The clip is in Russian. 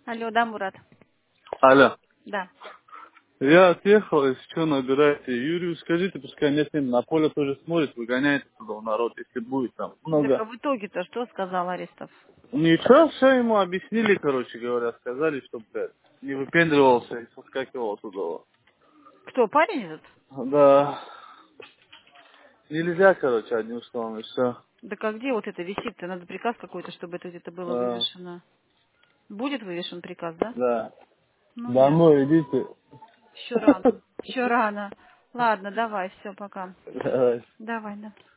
Алло, да, Мурат? Алло. Да. Я отъехал, если что, набирайте Юрию, скажите, пускай нет, на поле тоже смотрит, выгоняйте туда в народ, если будет там Так а много. в итоге-то что сказал Арестов? Ничего, все ему объяснили, короче говоря, сказали, чтобы не выпендривался и соскакивал туда. Кто, парень этот? Да, нельзя, короче, одним словом, и все. Да как где вот это висит-то? Надо приказ какой-то, чтобы это где-то было вывешено. Будет вывешен приказ, да? Да. Ну, ясно. Домой идите. Еще рано. Еще рано. Ладно, давай, все, пока. Давай. Давай, да.